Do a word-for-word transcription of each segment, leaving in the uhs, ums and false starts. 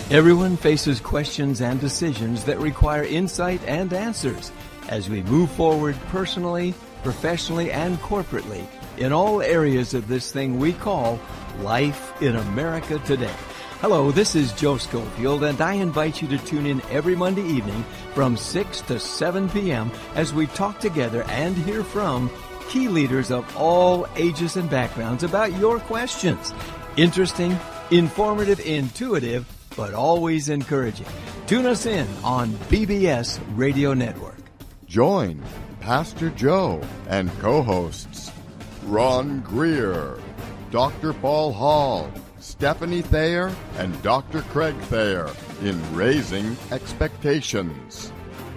Everyone faces questions and decisions that require insight and answers as we move forward personally, professionally, and corporately in all areas of this thing we call life in America today. Hello, this is Joe Schofield, and I invite you to tune in every Monday evening from six to seven p.m. as we talk together and hear from key leaders of all ages and backgrounds about your questions. Interesting, informative, intuitive, but always encouraging. Tune us in on B B S Radio Network. Join Pastor Joe and co-hosts Ron Greer, Doctor Paul Hall, Stephanie Thayer, and Doctor Craig Thayer in Raising Expectations.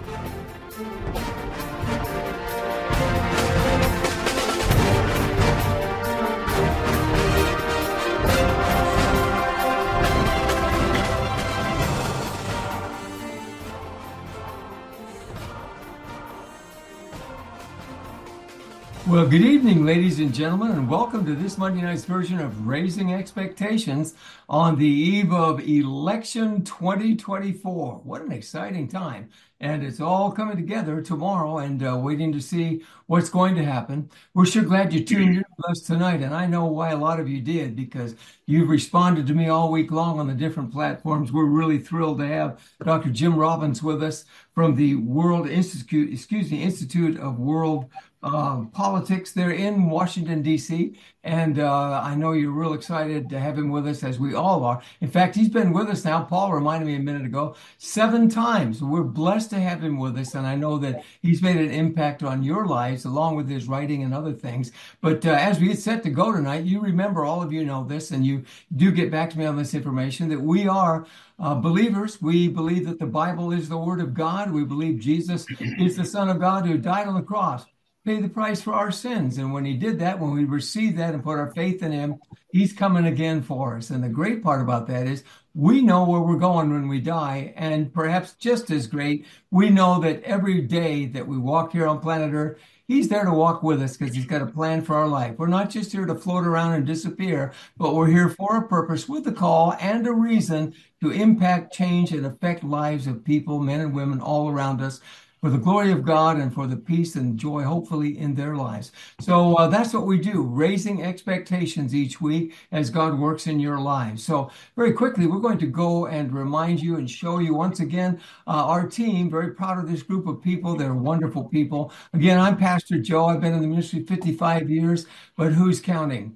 Well, good evening, ladies and gentlemen, and welcome to this Monday night's version of Raising Expectations on the eve of Election twenty twenty-four. What an exciting time. And it's all coming together tomorrow and uh, waiting to see what's going to happen. We're sure glad you tuned in with us tonight. And I know why a lot of you did, because you've responded to me all week long on the different platforms. We're really thrilled to have Doctor Jim Robbins with us from the World Institute, excuse me, Institute of World uh, Politics there in Washington, D C. And uh, I know you're real excited to have him with us, as we all are. In fact, he's been with us now, Paul reminded me a minute ago, seven times. We're blessed to have him with us, and I know that he's made an impact on your lives, along with his writing and other things. But uh, as we get set to go tonight, you remember, all of you know this, and you do get back to me on this information, that we are uh, believers. We believe that the Bible is the Word of God. We believe Jesus is the Son of God who died on the cross, pay the price for our sins. And when he did that, when we receive that and put our faith in him, he's coming again for us. And the great part about that is we know where we're going when we die. And perhaps just as great, we know that every day that we walk here on planet Earth, he's there to walk with us because he's got a plan for our life. We're not just here to float around and disappear, but we're here for a purpose, with a call and a reason to impact, change, and affect lives of people, men and women all around us, for the glory of God and for the peace and joy, hopefully, in their lives. So uh, that's what we do, raising expectations each week as God works in your lives. So very quickly, we're going to go and remind you and show you once again uh, our team. Very proud of this group of people. They're wonderful people. Again, I'm Pastor Joe. I've been in the ministry fifty-five years, but who's counting?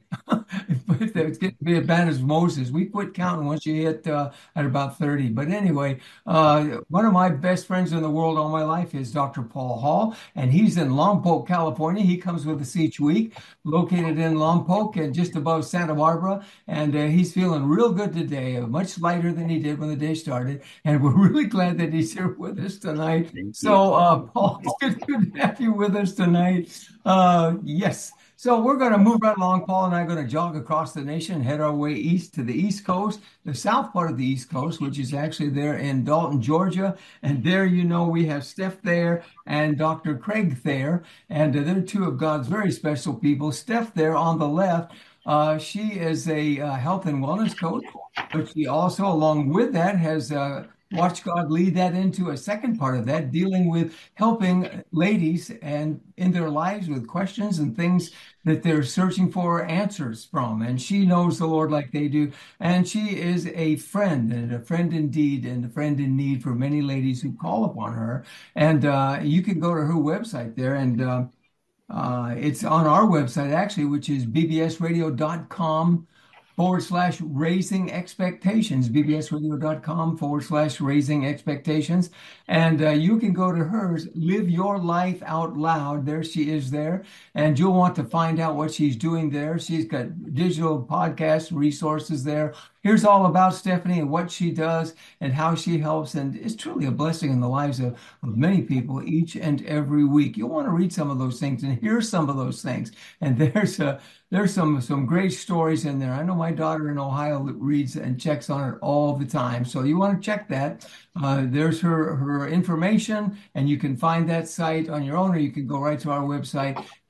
It's getting to be as bad as Moses. We quit counting once you hit uh, at about thirty. But anyway, uh, one of my best friends in the world all my life is Doctor Paul Hall, and he's in Lompoc, California. He comes with us each week, located in Lompoc and just above Santa Barbara. And uh, he's feeling real good today, uh, much lighter than he did when the day started. And we're really glad that he's here with us tonight. So, uh, Paul, it's good to have you with us tonight. Uh, yes. So we're going to move right along. Paul and I are going to jog across the nation, head our way east to the East Coast, the south part of the East Coast, which is actually there in Dalton, Georgia. And there, you know, we have Steph Thayer and Doctor Craig Thayer. And uh, they're two of God's very special people. Steph there on the left, uh, she is a uh, health and wellness coach, but she also, along with that, has uh, watch God lead that into a second part of that, dealing with helping ladies and in their lives with questions and things that they're searching for answers from. And she knows the Lord like they do. And she is a friend, and a friend indeed, and a friend in need for many ladies who call upon her. And uh, you can go to her website there, and uh, uh, it's on our website, actually, which is b b s radio dot com forward slash raising expectations, bbsradio.com forward slash raising expectations. And uh, you can go to hers, Live Your Life Out Loud. There she is there. And you'll want to find out what she's doing there. She's got digital podcast resources there. Here's all about Stephanie and what she does and how she helps. And it's truly a blessing in the lives of, of many people each and every week. You'll want to read some of those things and hear some of those things. And there's a There's some some great stories in there. I know my daughter in Ohio reads and checks on it all the time. So you want to check that. Uh, there's her, her information, and you can find that site on your own, or you can go right to our website,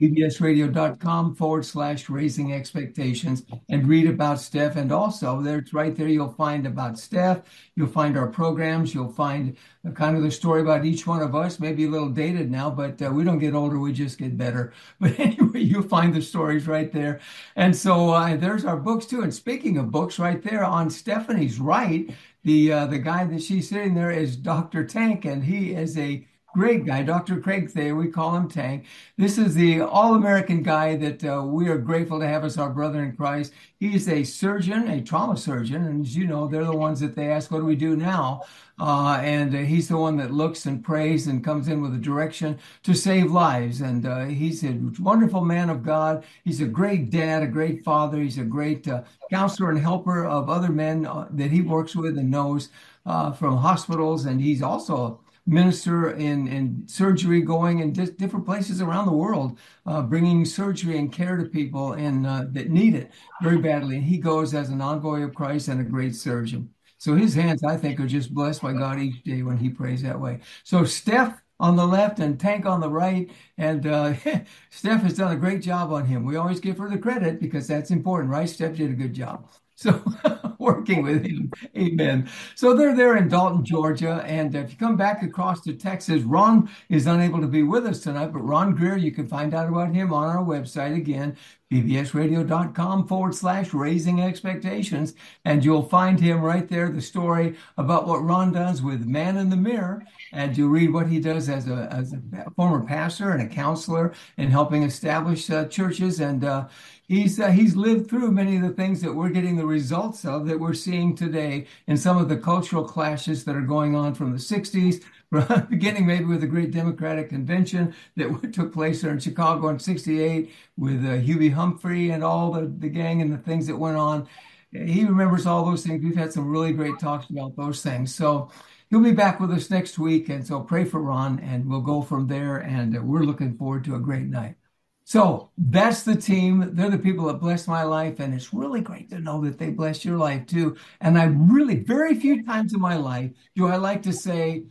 bbsradio.com forward slash raising expectations and read about Steph. And also there's right there, you'll find about Steph. You'll find our programs. You'll find kind of the story about each one of us, maybe a little dated now, but uh, we don't get older. We just get better. But anyway, you'll find the stories right there. And so uh, there's our books too. And speaking of books, right there on Stephanie's right, the, uh, the guy that she's sitting there is Doctor Tank, and he is a great guy, Doctor Craig Thayer. We call him Tank. This is the all-American guy that uh, we are grateful to have as our brother in Christ. He's a surgeon, a trauma surgeon, and as you know, they're the ones that they ask, what do we do now? Uh, and uh, he's the one that looks and prays and comes in with a direction to save lives. And uh, he's a wonderful man of God. He's a great dad, a great father. He's a great uh, counselor and helper of other men uh, that he works with and knows uh, from hospitals. And he's also minister in, in surgery, going in di- different places around the world, uh, bringing surgery and care to people in, uh, that need it very badly. And he goes as an envoy of Christ and a great surgeon. So his hands, I think, are just blessed by God each day when he prays that way. So Steph on the left and Tank on the right. And uh, Steph has done a great job on him. We always give her the credit because that's important, right? Steph did a good job. So working with him. Amen. So they're there in Dalton, Georgia. And if you come back across to Texas, Ron is unable to be with us tonight, but Ron Greer, you can find out about him on our website again, bbsradio.com forward slash raising expectations. And you'll find him right there, the story about what Ron does with Man in the Mirror. And you read what he does as a, as a former pastor and a counselor and helping establish uh, churches. And uh, he's uh, he's lived through many of the things that we're getting the results of that we're seeing today in some of the cultural clashes that are going on from the sixties, beginning maybe with the Great Democratic Convention that took place there in Chicago in sixty-eight with uh, Hubie Humphrey and all the, the gang and the things that went on. He remembers all those things. We've had some really great talks about those things. So he'll be back with us next week. And so pray for Ron, and we'll go from there. And uh, we're looking forward to a great night. So that's the team. They're the people that bless my life. And it's really great to know that they bless your life too. And I really, very few times in my life do I like to say,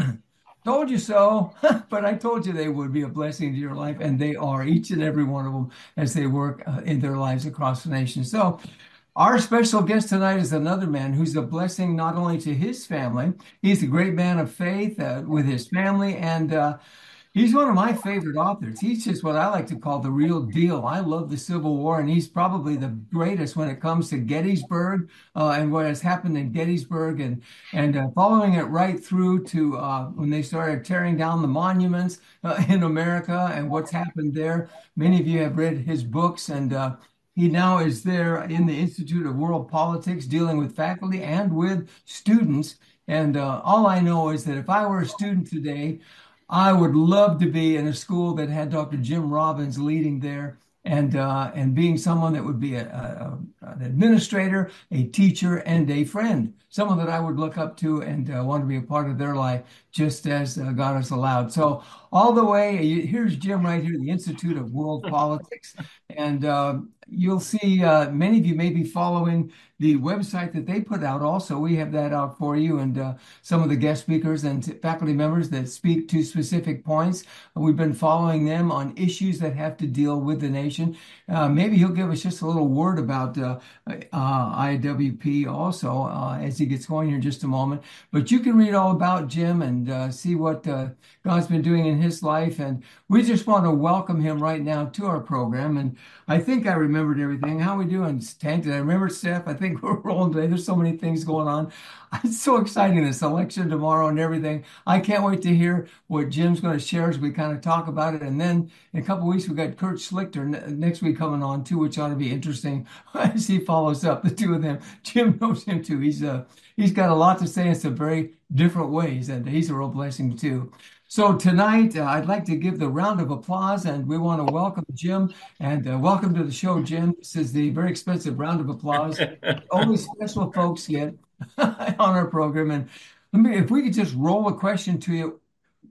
told you so, but I told you they would be a blessing to your life. And they are, each and every one of them, as they work uh, in their lives across the nation. So our special guest tonight is another man who's a blessing not only to his family, he's a great man of faith uh, with his family, and uh, he's one of my favorite authors. He's just what I like to call the real deal. I love the Civil War, and he's probably the greatest when it comes to Gettysburg uh, and what has happened in Gettysburg, and and uh, following it right through to uh, when they started tearing down the monuments uh, in America and what's happened there. Many of you have read his books, and uh, he now is there in the Institute of World Politics dealing with faculty and with students. And uh, all I know is that if I were a student today, I would love to be in a school that had Doctor Jim Robbins leading there and uh, and being someone that would be a, a, an administrator, a teacher, and a friend, someone that I would look up to and uh, want to be a part of their life, just as uh, God has allowed. So all the way, here's Jim right here, the Institute of World Politics. And uh, you'll see uh, many of you may be following the website that they put out. Also, we have that out for you, and uh, some of the guest speakers and faculty members that speak to specific points. We've been following them on issues that have to deal with the nation. Uh, maybe he'll give us just a little word about uh, uh, I W P also uh, as he gets going here in just a moment. But you can read all about Jim and uh, see what uh, God's been doing in his life. And we just want to welcome him right now to our program. And I think I remembered everything. How are we doing, Tank? Did I remember, Steph? I think we're rolling today. There's so many things going on. It's so exciting, this election tomorrow and everything. I can't wait to hear what Jim's going to share as we kind of talk about it. And then in a couple of weeks, we've got Kurt Schlichter next week coming on too, which ought to be interesting as he follows up, the two of them. Jim knows him too. He's uh, he's got a lot to say in some very different ways, and he's a real blessing too. So tonight, uh, I'd like to give the round of applause, and we want to welcome Jim, and uh, welcome to the show, Jim. This is the very expensive round of applause only special folks get on our program. And let me, if we could just roll a question to you.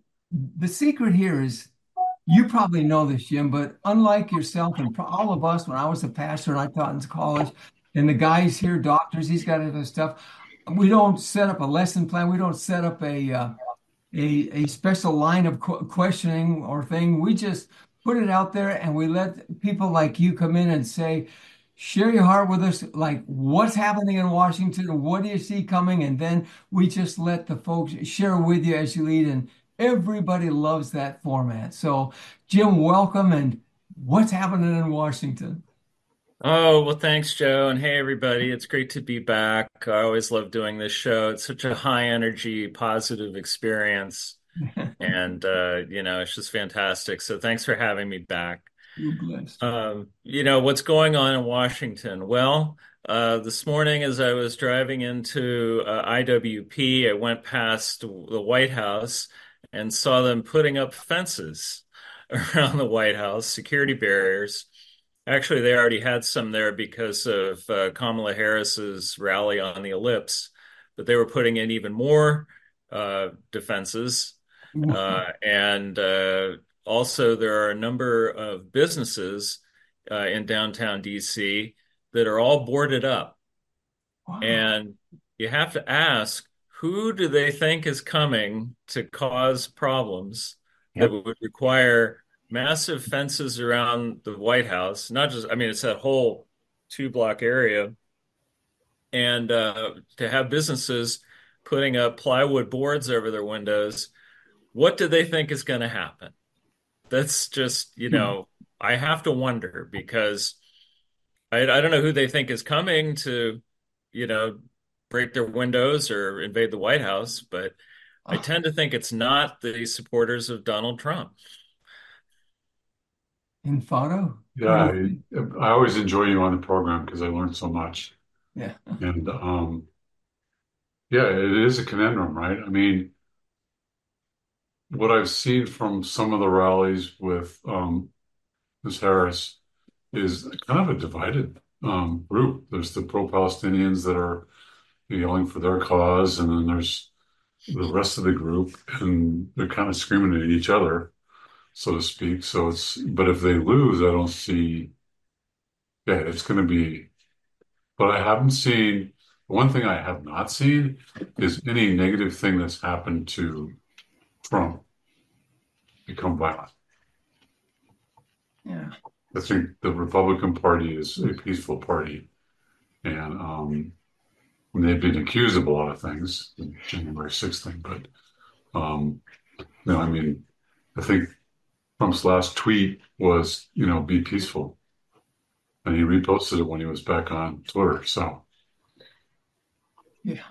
The secret here is, you probably know this, Jim, but unlike yourself and all of us, when I was a pastor and I taught in college, and the guys here, doctors, he's got other stuff, we don't set up a lesson plan. We don't set up a uh, a, a special line of qu- questioning or thing. We just put it out there and we let people like you come in and say, share your heart with us, like what's happening in Washington, what do you see coming? And then we just let the folks share with you as you lead. And everybody loves that format. So, Jim, welcome. And what's happening in Washington? Oh, well, thanks, Joe. And hey, everybody. It's great to be back. I always love doing this show. It's such a high energy, positive experience. And, uh, you know, it's just fantastic. So thanks for having me back. You're blessed. Um, you know, what's going on in Washington? Well, uh, this morning as I was driving into uh, I W P, I went past the White House and saw them putting up fences around the White House, security barriers. Actually, they already had some there because of uh, Kamala Harris's rally on the ellipse, but they were putting in even more uh, defenses. Uh, and uh, also, there are a number of businesses uh, in downtown D C that are all boarded up. Wow. And you have to ask, who do they think is coming to cause problems Yep. that would require massive fences around the White House? Not just, I mean, it's that whole two block area. And uh, to have businesses putting up plywood boards over their windows, what do they think is going to happen? That's just, you know, I have to wonder because I, I don't know who they think is coming to, you know, break their windows or invade the White House, but I tend to think it's not the supporters of Donald Trump. In photo? Yeah, I, I always enjoy you on the program because I learned so much. Yeah. And um, yeah, it is a conundrum, right? I mean, what I've seen from some of the rallies with um, Miz Harris is kind of a divided um, group. There's the pro-Palestinians that are yelling for their cause, and then there's the rest of the group, and they're kind of screaming at each other, so to speak. So it's, but if they lose, I don't see, yeah, it's going to be, but I haven't seen, one thing I have not seen is any negative thing that's happened to Trump become violent. Yeah. I think the Republican Party is a peaceful party, and um, they've been accused of a lot of things, the January sixth thing, but um, you know, I mean, I think Trump's last tweet was, you know, be peaceful. And he reposted it when he was back on Twitter. So, Yeah.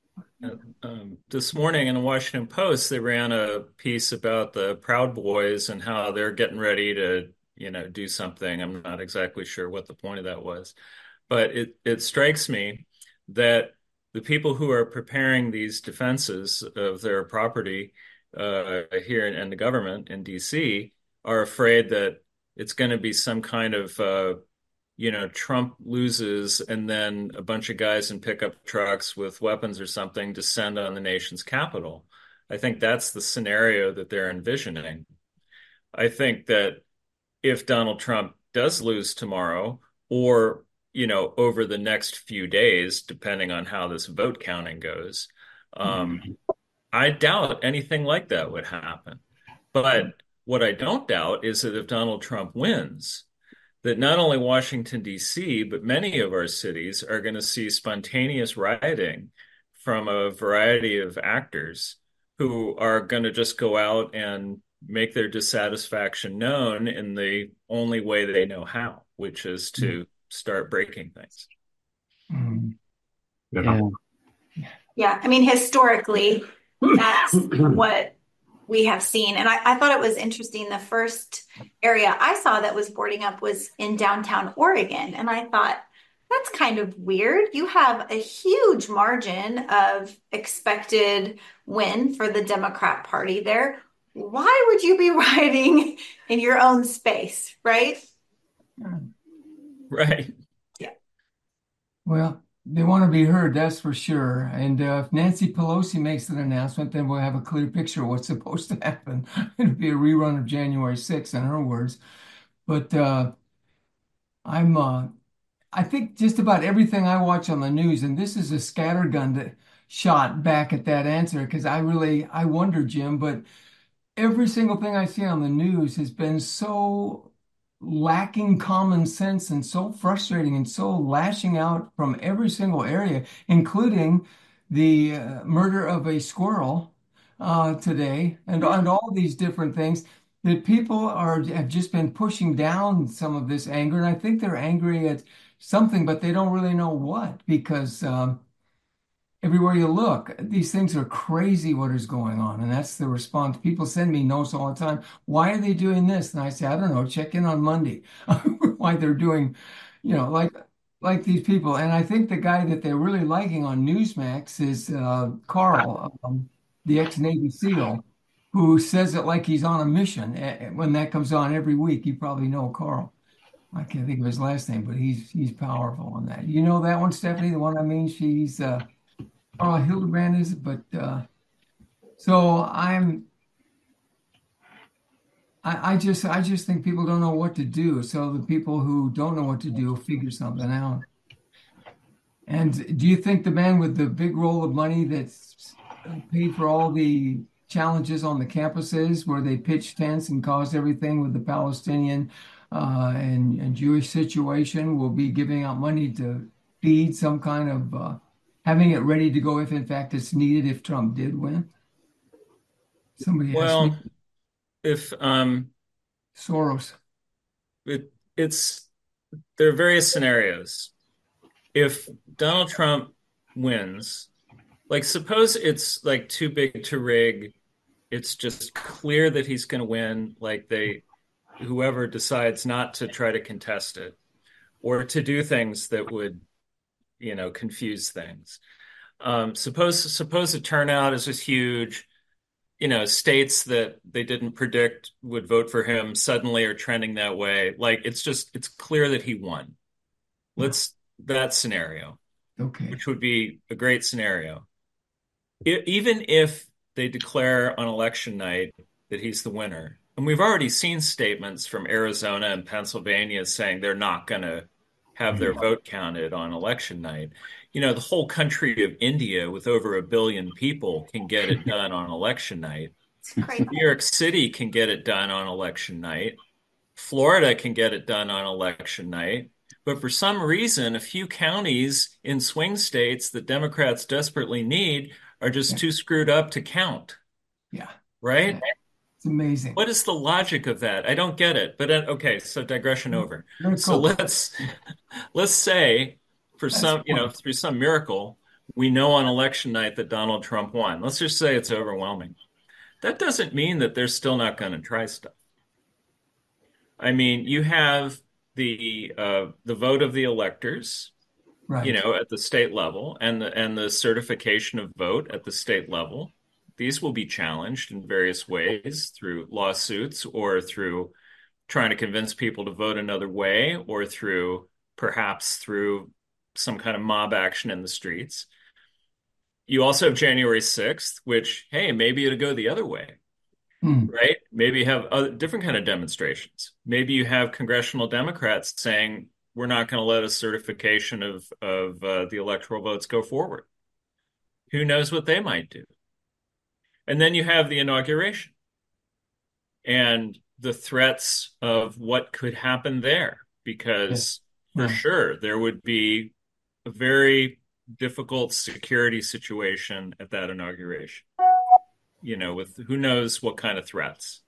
Um, this morning in the Washington Post, they ran a piece about the Proud Boys and how they're getting ready to, you know, do something. I'm not exactly sure what the point of that was, but it, it strikes me that the people who are preparing these defenses of their property uh, here in, in the government in D C are afraid that it's going to be some kind of uh, you know, Trump loses and then a bunch of guys in pickup trucks with weapons or something descend on the nation's capital. I think that's the scenario that they're envisioning. I think that if Donald Trump does lose tomorrow or, you know, over the next few days, depending on how this vote counting goes, um, I doubt anything like that would happen. But what I don't doubt is that if Donald Trump wins, that not only Washington, D C, but many of our cities are going to see spontaneous rioting from a variety of actors who are going to just go out and make their dissatisfaction known in the only way they know how, which is to start breaking things. Mm. you Yeah. know, Yeah, I mean, historically, that's what we have seen. And I, I thought it was interesting. The first area I saw that was boarding up was in downtown Oregon. And I thought, that's kind of weird. You have a huge margin of expected win for the Democrat Party there. Why would you be rioting in your own space, right? Right. Yeah. Well, they want to be heard, that's for sure. And uh, if Nancy Pelosi makes an announcement, then we'll have a clear picture of what's supposed to happen. It'll be a rerun of January sixth, in her words. But uh, I'm, uh, I think just about everything I watch on the news, and this is a scattergun that shot back at that answer because I really, I wonder, Jim, but every single thing I see on the news has been so lacking common sense and so frustrating and so lashing out from every single area, including the uh, murder of a squirrel uh, today and, and all these different things that people are have just been pushing down some of this anger. And I think they're angry at something, but they don't really know what because um, everywhere you look, these things are crazy what is going on. And that's the response. People send me notes all the time. Why are they doing this? And I say, I don't know, check in on Monday. Why they're doing, you know, like like these people. And I think the guy that they're really liking on Newsmax is uh, Carl, um, the ex-Navy SEAL, who says it like he's on a mission. When that comes on every week, you probably know Carl. I can't think of his last name, but he's he's powerful on that. You know that one, Stephanie, the one I mean? She's uh, oh, Hildebrand is, but uh, so I'm, I, I just, I just think people don't know what to do. So the people who don't know what to do figure something out. And do you think the man with the big roll of money that's paid for all the challenges on the campuses where they pitched tents and caused everything with the Palestinian uh, and, and Jewish situation will be giving out money to feed some kind of uh, having it ready to go if in fact it's needed if Trump did win? Somebody Well, asked me. if um, Soros. it, it's there are various scenarios. If Donald Trump wins, like suppose it's like too big to rig, it's just clear that he's going to win, like they whoever decides not to try to contest it or to do things that would, you know, confuse things. Um, suppose suppose the turnout is just huge. You know, states that they didn't predict would vote for him suddenly are trending that way. Like it's just it's clear that he won. Let's that scenario, Okay. which would be a great scenario. I even if they declare on election night that he's the winner, and we've already seen statements from Arizona and Pennsylvania saying they're not going to have their vote counted on election night. You know, the whole country of India with over a billion people can get it done on election night. It's crazy. New York City can get it done on election night. Florida can get it done on election night. But for some reason, a few counties in swing states that Democrats desperately need are just too screwed up to count. Yeah. Right? Yeah. It's amazing. What is the logic of that? I don't get it. But uh, okay, so digression over. Very So cool. let's let's say for That's some, you know, fun. through some miracle, we know on election night that Donald Trump won. Let's just say it's overwhelming. That doesn't mean that they're still not going to try stuff. I mean, you have the uh, the vote of the electors, Right. you know, at the state level, and the and the certification of vote at the state level. These will be challenged in various ways through lawsuits or through trying to convince people to vote another way or through perhaps through some kind of mob action in the streets. You also have January sixth, which, hey, maybe it'll go the other way. Hmm. Right? Maybe you have other, different kind of demonstrations. Maybe you have congressional Democrats saying, we're not going to let a certification of, of uh, the electoral votes go forward. Who knows what they might do? And then you have the inauguration and the threats of what could happen there, because Yeah. for Yeah. sure there would be a very difficult security situation at that inauguration. You know, with who knows what kind of threats.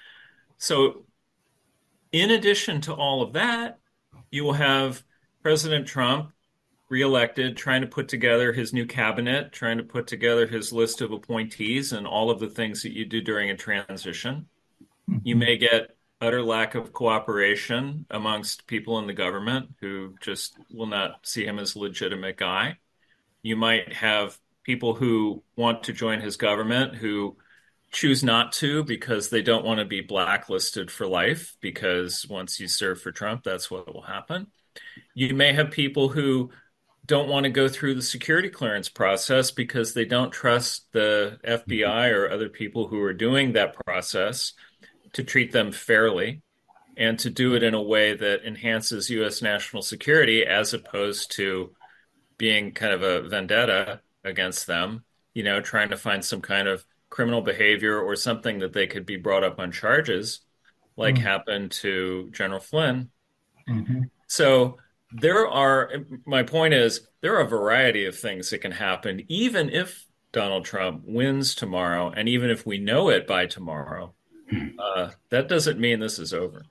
So in addition to all of that, you will have President Trump reelected, trying to put together his new cabinet, trying to put together his list of appointees and all of the things that you do during a transition. You may get utter lack of cooperation amongst people in the government who just will not see him as a legitimate guy. You might have people who want to join his government who choose not to because they don't want to be blacklisted for life, because once you serve for Trump, that's what will happen. You may have people who don't want to go through the security clearance process because they don't trust the F B I or other people who are doing that process to treat them fairly and to do it in a way that enhances U S national security, as opposed to being kind of a vendetta against them, you know, trying to find some kind of criminal behavior or something that they could be brought up on charges, like Mm. happened to General Flynn. Mm-hmm. So there are, my point is, there are a variety of things that can happen, even if Donald Trump wins tomorrow, and even if we know it by tomorrow, uh, that doesn't mean this is over.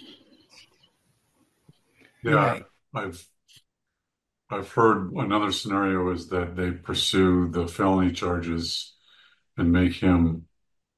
Yeah, Right. I've I've heard another scenario is that they pursue the felony charges and make him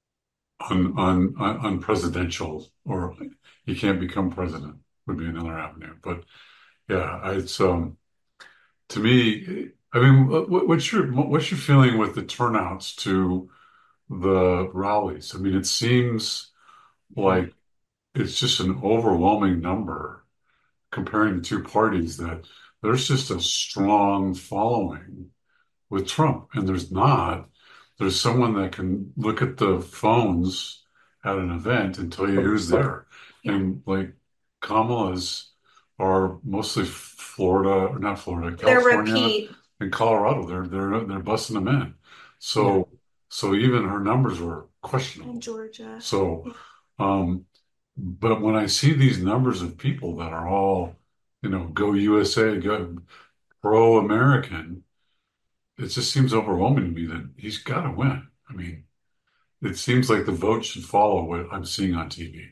un, un, un, unpresidential, or he can't become president would be another avenue. But yeah, it's um to me, I mean, what, what's your what's your feeling with the turnouts to the rallies? I mean, it seems like it's just an overwhelming number comparing the two parties, that there's just a strong following with Trump, and there's not. There's someone that can look at the phones at an event and tell you who's there. Yeah. And like Kamala's are mostly Florida, or not Florida, They're California repeat. and Colorado. They're they're they're busting them in. So so even her numbers were questionable. In Georgia. So um but when I see these numbers of people that are all, you know, go U S A, go pro-American, it just seems overwhelming to me that he's got to win. I mean, it seems like the vote should follow what I'm seeing on T V.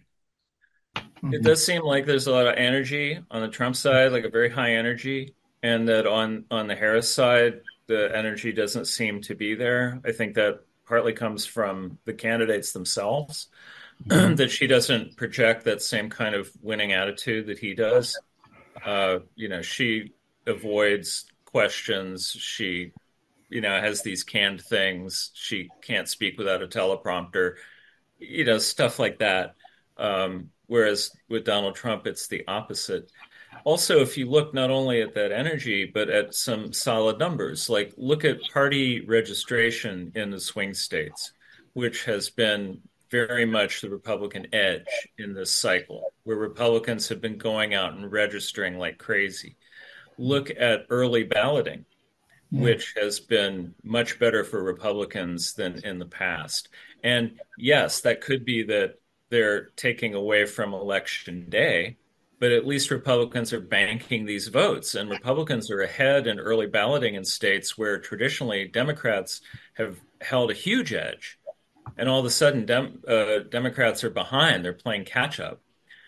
It does seem like there's a lot of energy on the Trump side, like a very high energy, and that on on the Harris side, the energy doesn't seem to be there. I think that partly comes from the candidates themselves, Mhm. that she doesn't project that same kind of winning attitude that he does. Uh, you know, she avoids questions. She, you know, has these canned things. She can't speak without a teleprompter, you know, stuff like that. Um, whereas with Donald Trump, it's the opposite. Also, if you look not only at that energy, but at some solid numbers, like look at party registration in the swing states, which has been very much the Republican edge in this cycle, where Republicans have been going out and registering like crazy. Look at early balloting, Yeah. which has been much better for Republicans than in the past. And yes, that could be that they're taking away from election day, but at least Republicans are banking these votes, and Republicans are ahead in early balloting in states where traditionally Democrats have held a huge edge. And all of a sudden, Dem- uh, Democrats are behind. They're playing catch up.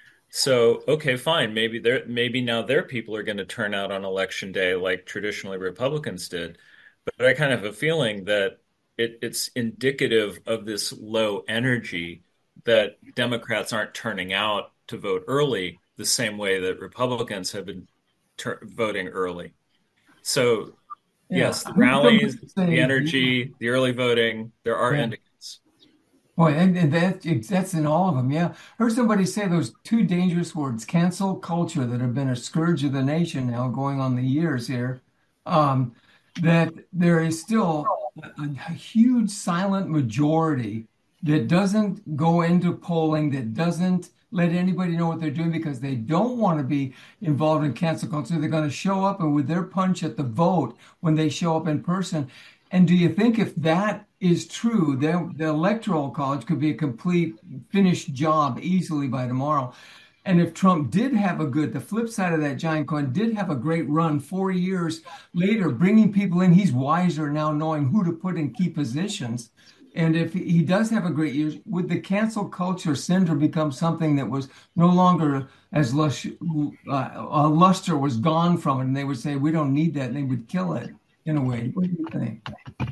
So, okay, fine. Maybe they're maybe now their people are going to turn out on election day like traditionally Republicans did. But I kind of have a feeling that it, it's indicative of this low energy that Democrats aren't turning out to vote early the same way that Republicans have been tur voting early. So, Yeah. yes, the I heard somebody rallies, say, the energy, the early voting, there are yeah. indicators. Boy, and, and that that's in all of them. Yeah. Heard somebody say those two dangerous words, cancel culture, that have been a scourge of the nation now going on the years here. Um, that there is still a, a huge silent majority that doesn't go into polling, that doesn't let anybody know what they're doing because they don't want to be involved in cancel culture. They're going to show up and with their punch at the vote when they show up in person. And do you think if that is true, the, the Electoral College could be a complete finished job easily by tomorrow? And if Trump did have a good, the flip side of that giant coin, did have a great run four years later, bringing people in, he's wiser now knowing who to put in key positions. And if he does have a great year, would the cancel culture syndrome become something that was no longer as lush, uh, a luster was gone from it, and they would say, we don't need that, and they would kill it in a way? What do you think?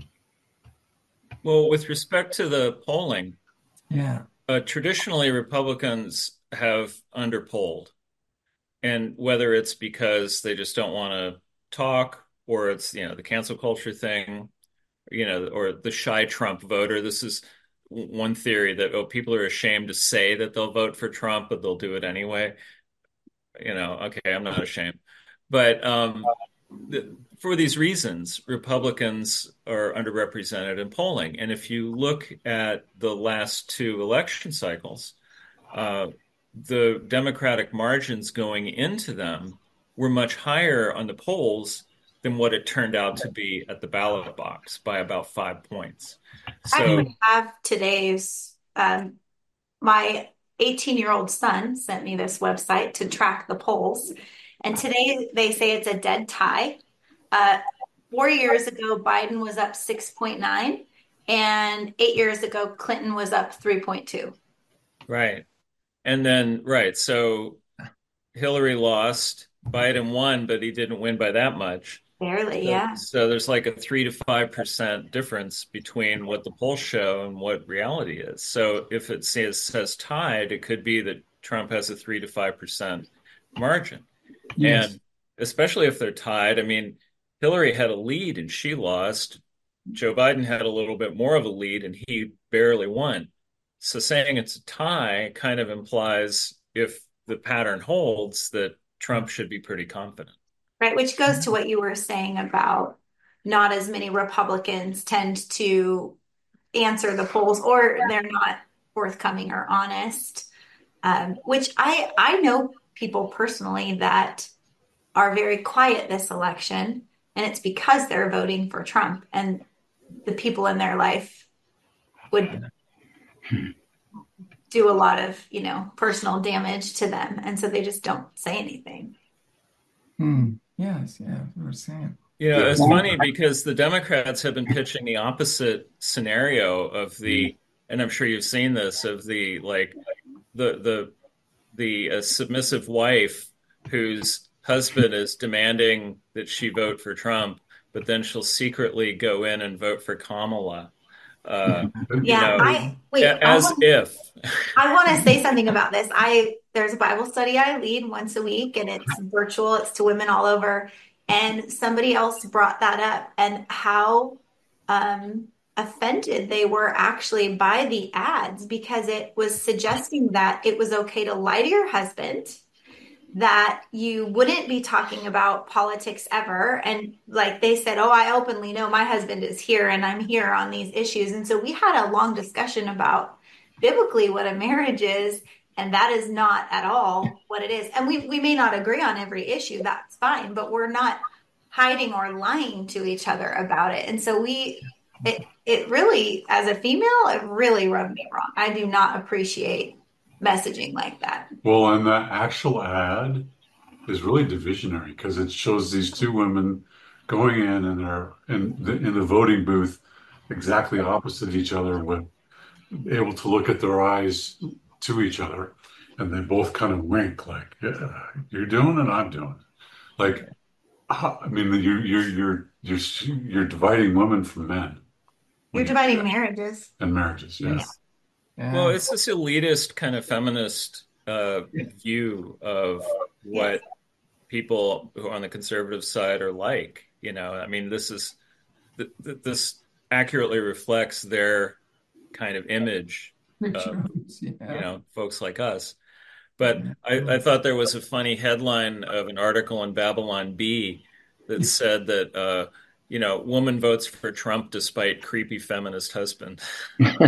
Well, with respect to the polling, Yeah. uh, traditionally Republicans have underpolled. And whether it's because they just don't want to talk, or it's, you know, the cancel culture thing, you know, or the shy Trump voter. This is one theory that, oh, people are ashamed to say that they'll vote for Trump, but they'll do it anyway. You know, okay, I'm not ashamed. But um, the, for these reasons, Republicans are underrepresented in polling. And if you look at the last two election cycles, uh, the Democratic margins going into them were much higher on the polls than what it turned out to be at the ballot box by about five points. I So, actually have today's, um, my eighteen year old son sent me this website to track the polls. And today they say it's a dead tie. Uh, four years ago, Biden was up six point nine, and eight years ago, Clinton was up three point two. right. And then, right. So Hillary lost, Biden won, but he didn't win by that much. Barely, So, yeah. so there's like a three to five percent difference between what the polls show and what reality is. So if it says, says tied, it could be that Trump has a three to five percent margin. Yes. And especially if they're tied, I mean, Hillary had a lead and she lost. Joe Biden had a little bit more of a lead and he barely won. So saying it's a tie kind of implies if the pattern holds that Trump should be pretty confident. Right, which goes to what you were saying about not as many Republicans tend to answer the polls, or they're not forthcoming or honest. Um, which I I know people personally that are very quiet this election, and it's because they're voting for Trump, and the people in their life would do a lot of, you know, personal damage to them, and so they just don't say anything. Hmm. Yes, yeah, we were saying. You know, Yeah. it's funny because the Democrats have been pitching the opposite scenario of the, and I'm sure you've seen this, of the like the the the uh, submissive wife whose husband is demanding that she vote for Trump, but then she'll secretly go in and vote for Kamala. Uh, you Yeah, know, I wait. a- I as want, if. I want to say something about this. I there's a Bible study I lead once a week, and it's virtual. It's to women all over. And somebody else brought that up, and how um, offended they were actually by the ads, because it was suggesting that it was okay to lie to your husband, that you wouldn't be talking about politics ever. And like they said, oh, I openly know my husband is here and I'm here on these issues. And so we had a long discussion about biblically what a marriage is. And that is not at all what it is. And we, we may not agree on every issue. That's fine. But we're not hiding or lying to each other about it. And so we, it, it really, as a female, it really rubbed me wrong. I do not appreciate messaging like that. Well, and that actual ad is really divisionary because it shows these two women going in and they're in the, in the voting booth exactly opposite each other, with able to look at their eyes to each other, and they both kind of wink like, yeah, you're doing it, I'm doing it. Like, I mean, you're you're you're you're you're dividing women from men. You're dividing marriages. And marriages, yes. Yes. Yeah. Well, it's this elitist kind of feminist uh, view of what Yes. people who are on the conservative side are like. You know, I mean, this is th- th- this accurately reflects their kind of image of, Pictures, you yeah. know, folks like us. But I, I thought there was a funny headline of an article in Babylon Bee that said that, uh, you know, woman votes for Trump despite creepy feminist husband. Okay,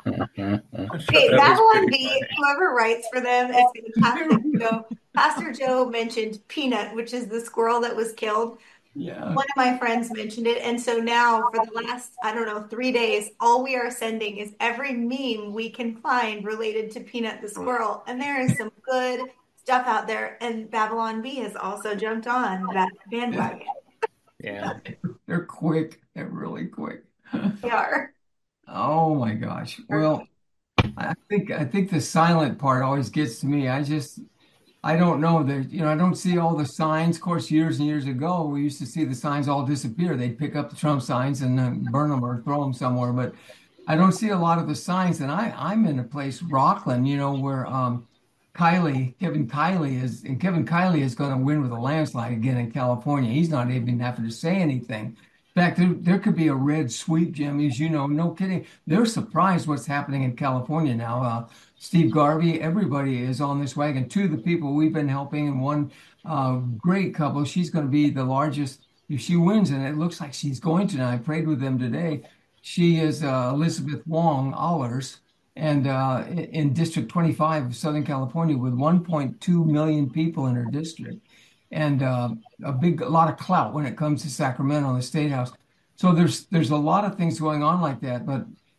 That was Babylon pretty B, funny. whoever writes for them is fantastic. So Pastor Joe mentioned Peanut, which is the squirrel that was killed. Yeah. One of my friends mentioned it. And so now for the last, I don't know, three days, all we are sending is every meme we can find related to Peanut the squirrel. And there is some good stuff out there. And Babylon B has also jumped on that bandwagon. Yeah. They're quick. They're really quick. They are. Oh my gosh. Well, I think I think the silent part always gets to me. I just I don't know that, you know, I don't see all the signs. Of course, years and years ago, we used to see the signs all disappear. They'd pick up the Trump signs and then burn them or throw them somewhere. But I don't see a lot of the signs. And I, I'm in a place, Rockland, you know, where um, Kiley, Kevin Kiley is, and Kevin Kiley is going to win with a landslide again in California. He's not even having to say anything. In fact, there, there could be a red sweep, Jim, as you know, no kidding. They're surprised what's happening in California now. Uh, Steve Garvey, everybody is on this wagon. Two of the people we've been helping, and one uh, great couple, she's going to be the largest if she wins, and it looks like she's going to. Now, I prayed with them today. She is uh, Elizabeth Wong Allers, and uh, in in District twenty-five of Southern California, with one point two million people in her district, and uh, a big, a lot of clout when it comes to Sacramento and the State House. So there's there's a lot of things going on like that. But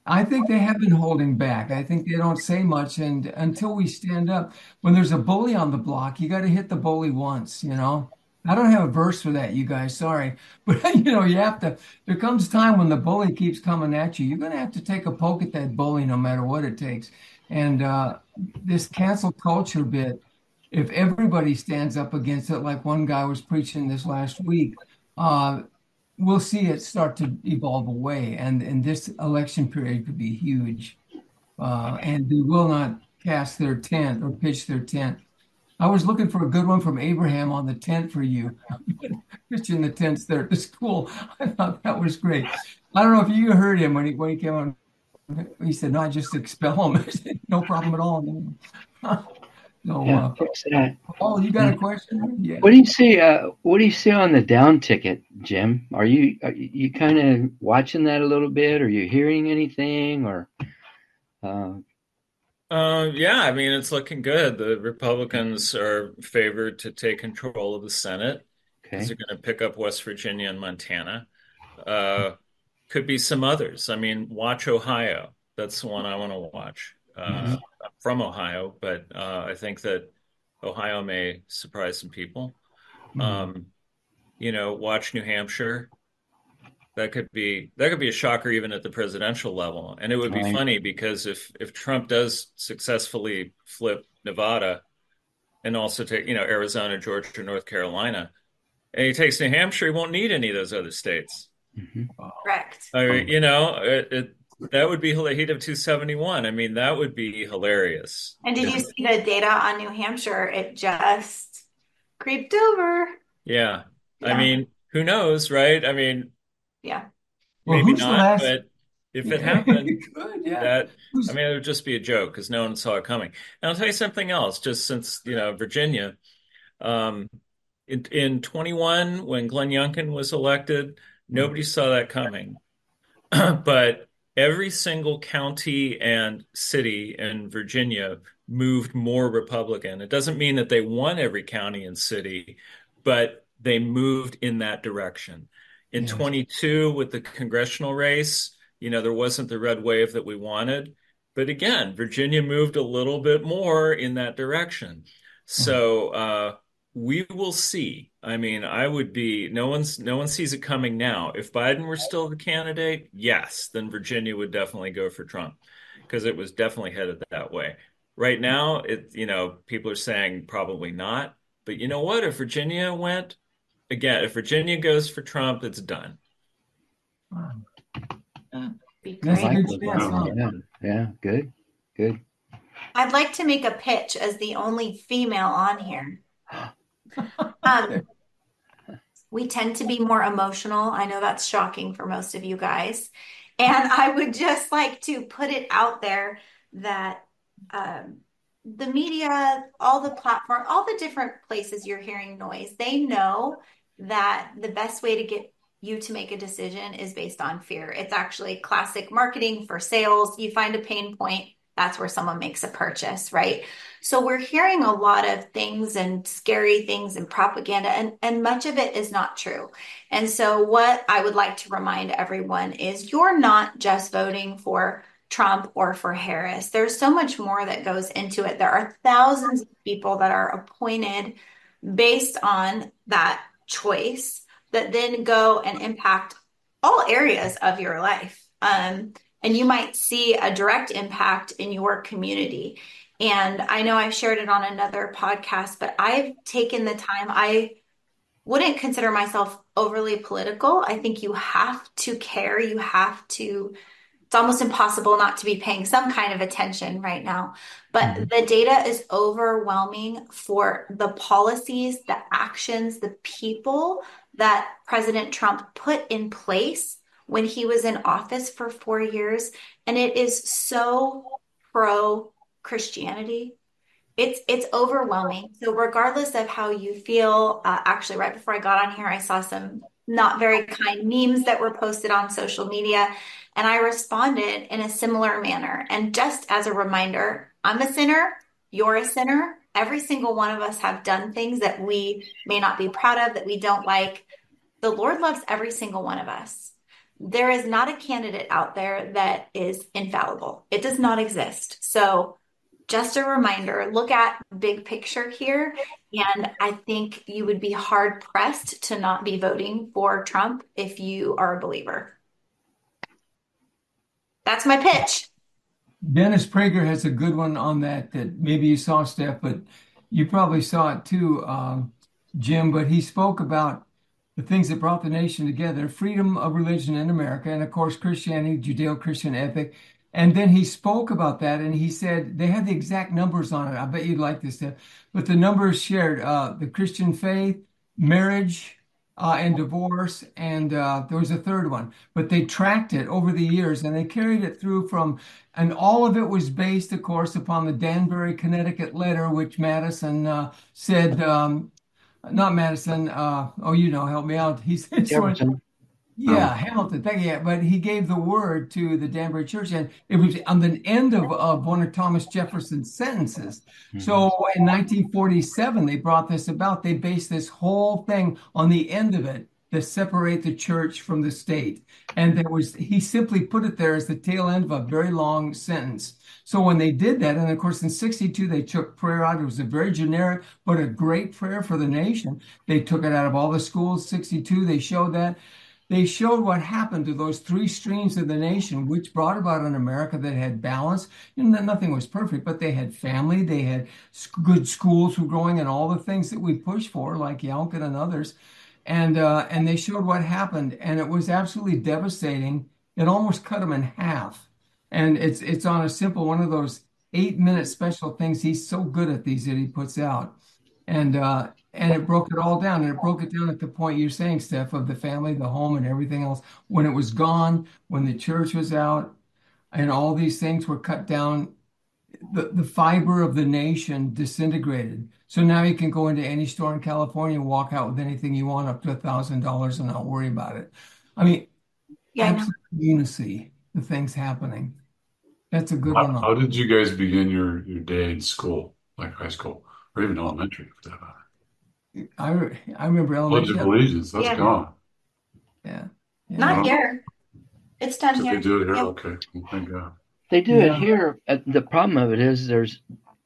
I think they have been holding back. I think they don't say much, and until we stand up, when there's a bully on the block, you got to hit the bully once, you know. I don't have a verse for that, you guys. Sorry, but you know, you have to. There comes time when the bully keeps coming at you. You're going to have to take a poke at that bully, no matter what it takes. And uh, this cancel culture bit, if everybody stands up against it, like one guy was preaching this last week, uh, we'll see it start to evolve away. And, and this election period could be huge. Uh, and they will not cast their tent or pitch their tent. I was looking for a good one from Abraham on the tent for you. Pitching the tents there at the school. I thought that was great. I don't know if you heard him when he, when he came on. He said, no, just expel him. I said, no problem at all. So, Yeah, uh, fix that. Paul, you got a question? Yeah. What do you see? Uh, what do you see on the down ticket, Jim? Are you are you, you kind of watching that a little bit? Are you hearing anything? Or uh, Uh, yeah, I mean, it's looking good. The Republicans are favored to take control of the Senate because okay, they're going to pick up West Virginia and Montana. Uh, could be some others. I mean, watch Ohio. That's the one I want to watch. hmm Uh, I'm from Ohio, but uh, I think that Ohio may surprise some people. Hmm. Um, you know, watch New Hampshire. That could be that could be a shocker even at the presidential level. And it would be right, funny because if if Trump does successfully flip Nevada and also take, you know, Arizona, Georgia, North Carolina, and he takes New Hampshire, he won't need any of those other states. hmm Correct. I mean, you know, it, it that would be hila- he'd have two seventy-one. I mean, that would be hilarious. And did If, you see the data on New Hampshire? It just creeped over. yeah. I Yeah. mean, who knows, right? I mean, Yeah. Well, maybe who's the not, last? but if it Yeah, happened, good, yeah. that I Who's, mean, it would just be a joke because no one saw it coming. And I'll tell you something else, just since, you know, Virginia, um, in, in twenty-one, when Glenn Youngkin was elected, nobody saw that coming. But every single county and city in Virginia moved more Republican. It doesn't mean that they won every county and city, but they moved in that direction. In yes. twenty-two, with the congressional race, you know, there wasn't the red wave that we wanted. But again, Virginia moved a little bit more in that direction. Hmm. So uh, we will see. I mean, I would be no one's no one sees it coming now. If Biden were still the candidate, yes, then Virginia would definitely go for Trump because it was definitely headed that way. Right now, it you know, people are saying probably not. But you know what? If Virginia went again, if Virginia goes for Trump, it's done. Wow. Be That's I a great. like good those chance, odds. huh? Yeah, yeah, good, good. I'd like to make a pitch as the only female on here. Um, we tend to be more emotional. I know that's shocking for most of you guys. And I would just like to put it out there that um, the media, all the platform, all the different places you're hearing noise, they know that the best way to get you to make a decision is based on fear. It's actually classic marketing for sales. You find a pain point, that's where someone makes a purchase, right? So we're hearing a lot of things and scary things and propaganda, and, and much of it is not true. And so what I would like to remind everyone is you're not just voting for Trump or for Harris. There's so much more that goes into it. There are thousands of people that are appointed based on that choice that then go and impact all areas of your life. Um, and you might see a direct impact in your community. And I know I've shared it on another podcast, but I've taken the time. I wouldn't consider myself overly political. I think you have to care. You have to, it's almost impossible not to be paying some kind of attention right now. But Mhm. the data is overwhelming for the policies, the actions, the people that President Trump put in place when he was in office for four years. And it is so pro Christianity. It's it's overwhelming. So regardless of how you feel, uh, actually, right before I got on here, I saw some not very kind memes that were posted on social media, and I responded in a similar manner. And just as a reminder, I'm a sinner, you're a sinner. Every single one of us have done things that we may not be proud of, that we don't like. The Lord loves every single one of us. there is not a candidate out there that is infallible. It does not exist. So just a reminder, look at big picture here. And I think you would be hard pressed to not be voting for Trump if you are a believer. That's my pitch. Dennis Prager has a good one on that that maybe you saw, Steph, but you probably saw it too, um, Jim. But he spoke about the things that brought the nation together: freedom of religion in America, and of course, Christianity, Judeo-Christian ethic. And then he spoke about that, and he said they had the exact numbers on it. I bet you'd like this, Steph. But the numbers shared uh, the Christian faith, marriage, uh, and divorce, and uh, there was a third one. But they tracked it over the years, and they carried it through from, and all of it was based, of course, upon the Danbury, Connecticut letter, which Madison uh, said. Um, Not Madison. Uh, oh, you know, help me out. He said, Jefferson. yeah, Hamilton. Thank you. But he gave the word to the Danbury Church, and it was on the end of, of one of Thomas Jefferson's sentences. Mhm. So in nineteen forty-seven, they brought this about. They based this whole thing on the end of it to separate the church from the state. And there was, he simply put it there as the tail end of a very long sentence. So when they did that, and of course in sixty-two, they took prayer out. It was a very generic, but a great prayer for the nation. They took it out of all the schools. sixty-two, they showed that. They showed what happened to those three streams of the nation, which brought about an America that had balance. You know, nothing was perfect, but they had family. They had good schools were growing and all the things that we push for, like Yonkin and others. And, uh, and they showed what happened, and it was absolutely devastating. It almost cut them in half. And it's it's on a simple one of those eight minute special things. He's so good at these that he puts out, and uh, and it broke it all down. And it broke it down at the point you're saying, Steph, of the family, the home, and everything else. When it was gone, when the church was out, and all these things were cut down, the the fiber of the nation disintegrated. So now you can go into any store in California and walk out with anything you want up to a thousand dollars and not worry about it. I mean, Yeah, I know. absolute lunacy. The things happening. That's a good How, one. how did you guys begin your, your day in school, like high school, or even elementary for that matter? I re- I remember Pledge of elementary. Allegiance, that's Yeah. gone. Yeah. Yeah. Not Yeah. here. It's done Did they here. do it here? Yep. Okay. Well, thank God. They do Yeah. it here. Uh, The problem of it is there's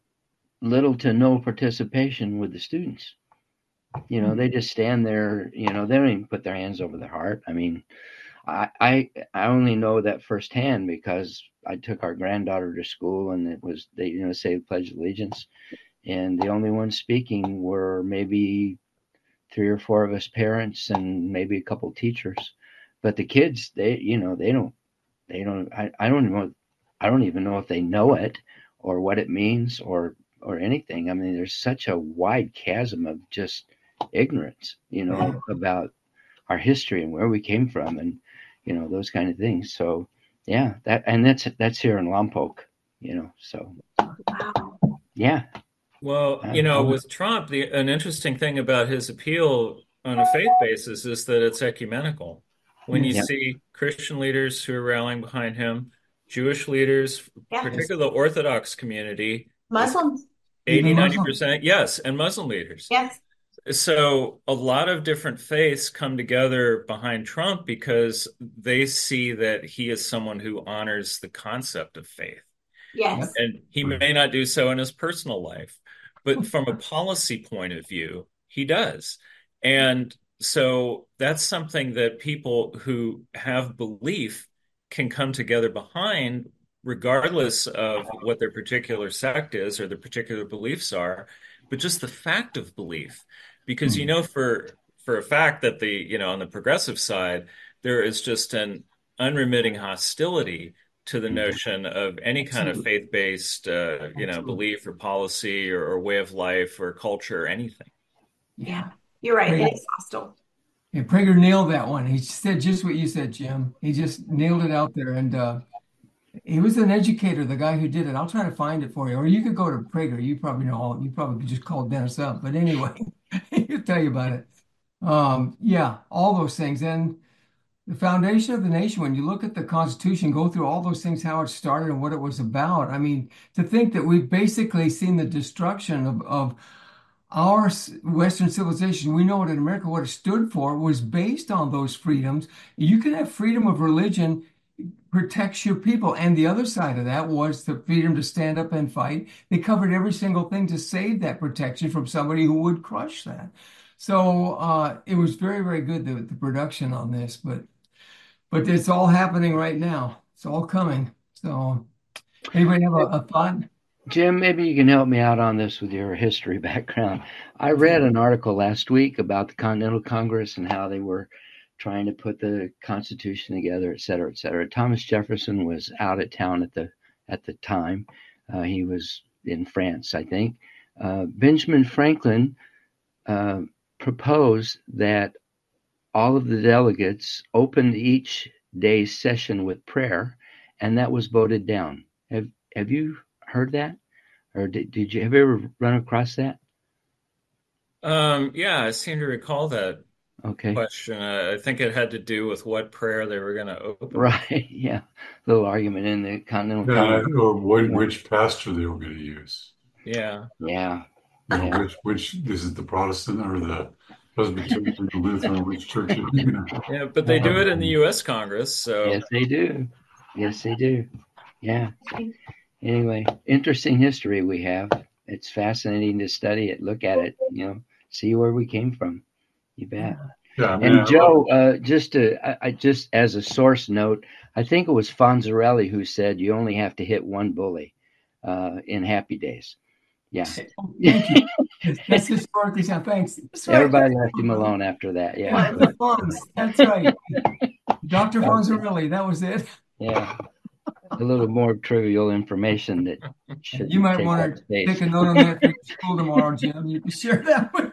little to no participation with the students. You know, they just stand there, you know, they don't even put their hands over their heart. I mean, I, I I only know that firsthand because I took our granddaughter to school and it was, they, you know, say the Pledge of Allegiance. And the only ones speaking were maybe three or four of us parents and maybe a couple teachers. But the kids, they, you know, they don't, they don't, I, I don't know, I don't even know if they know it or what it means or, or anything. I mean, there's such a wide chasm of just ignorance, you know, about our history and where we came from and, you know, those kind of things. So, yeah, that, and that's, that's here in Lompoc, you know, so, Wow. yeah. Well, Uh, you know, I'll- with Trump, the an interesting thing about his appeal on a faith basis is that it's ecumenical. When you Yeah. see Christian leaders who are rallying behind him, Jewish leaders, Yeah. particularly the Orthodox community, Muslims. eighty, Even ninety Muslim. percent, yes, and Muslim leaders. Yes. So a lot of different faiths come together behind Trump because they see that he is someone who honors the concept of faith. Yes. And he may not do so in his personal life, but from a policy point of view, he does. And so that's something that people who have belief can come together behind, regardless of what their particular sect is or their particular beliefs are, but just the fact of belief. Because you know for for a fact that the, you know, on the progressive side, there is just an unremitting hostility to the notion of any kind of faith-based, uh, you know, belief or policy or, or way of life or culture or anything. Yeah. You're right. It is hostile. Yeah, Prager nailed that one. He said just what you said, Jim. He just nailed it out there. And uh, he was an educator, the guy who did it. I'll try to find it for you. Or you could go to Prager. You probably know all, you probably could just call Dennis up. But anyway, he'll tell you about it. Um, yeah, all those things. And the foundation of the nation, when you look at the Constitution, go through all those things, how it started and what it was about. I mean, to think that we've basically seen the destruction of, of our Western civilization, we know what in America, what it stood for, was based on those freedoms. You can have freedom of religion, protects your people. And the other side of that was the freedom to stand up and fight. They covered every single thing to save that protection from somebody who would crush that. So uh, it was very, very good, the, the production on this, but but it's all happening right now. It's all coming. So anybody have a, a thought? Jim, maybe you can help me out on this with your history background. I read an article last week about the Continental Congress and how they were trying to put the Constitution together, et cetera, et cetera. Thomas Jefferson was out of town at the at the time. Uh, he was in France, I think. Uh, Benjamin Franklin uh, proposed that all of the delegates opened each day's session with prayer, and that was voted down. Have Have you heard that, or did did you have you ever run across that? Um, yeah, I seem to recall that Okay. question. Uh, I think it had to do with what prayer they were going to open. Right. Yeah. Little argument in the Continental Yeah, Congress. or what, Yeah. which pastor they were going to use. Yeah. Yeah. You know, Yeah. which which is it, the Protestant or the Presbyterian or the Lutheran? Which church? Are you gonna, Yeah, but they do it in the U S Congress, so Yes, they do. Yes, they do. Yeah. Anyway, interesting history we have. It's fascinating to study it, look at it, you know, see where we came from. You bet. yeah, I mean, And I Joe, uh, just to, I, I just as a source note, I think it was Fonzarelli who said you only have to hit one bully uh, in Happy Days. Yeah. Oh, thank you. That's historically sound. Thanks. That's right. Everybody left him alone after that. Yeah, Yeah. the Fonz. That's right. Doctor Fonzarelli, that was it. Yeah. A little more trivial information that should You might take want up to space. take a note on that for your school tomorrow, Jim. You can share that with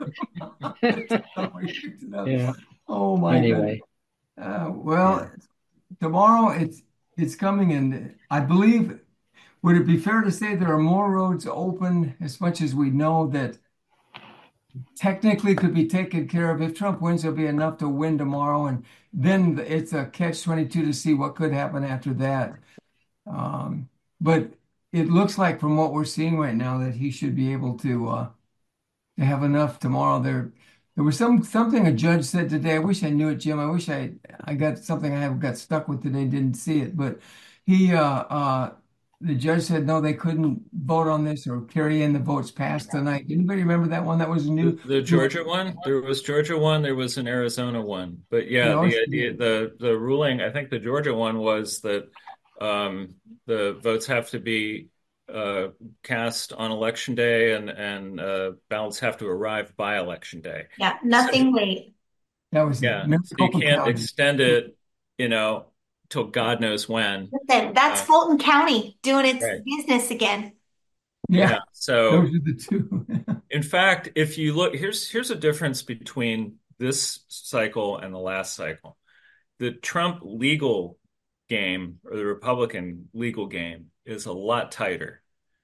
them. Yeah. Oh my Anyway, God. Uh, well, tomorrow it's it's coming, and I believe, would it be fair to say there are more roads open, as much as we know, that technically could be taken care of? If Trump wins, there'll be enough to win tomorrow, and then it's a catch twenty-two to see what could happen after that. Um, but it looks like, from what we're seeing right now, that he should be able to uh, to have enough tomorrow. There, there was some something a judge said today. I wish I knew it, Jim. I wish I I got something I have got stuck with today. Didn't see it, but he uh, uh, the judge said no, they couldn't vote on this or carry in the votes passed tonight. Anybody remember that one? That was new. the, the Georgia one, there was Georgia one, there was an Arizona one. But yeah, No, the it's- idea, the the ruling, I think the Georgia one was that um, the votes have to be uh, cast on election day, and and uh, ballots have to arrive by election day. Yeah, nothing late. That was Yeah, it. so you Maricopa can't County. extend it, you know, till God knows when. Listen, that's Uh, Fulton County doing its right. business again. Yeah, Yeah. So those are the two. in fact, if you look, here's here's a difference between this cycle and the last cycle. The Trump legal game, or the Republican legal game, is a lot tighter.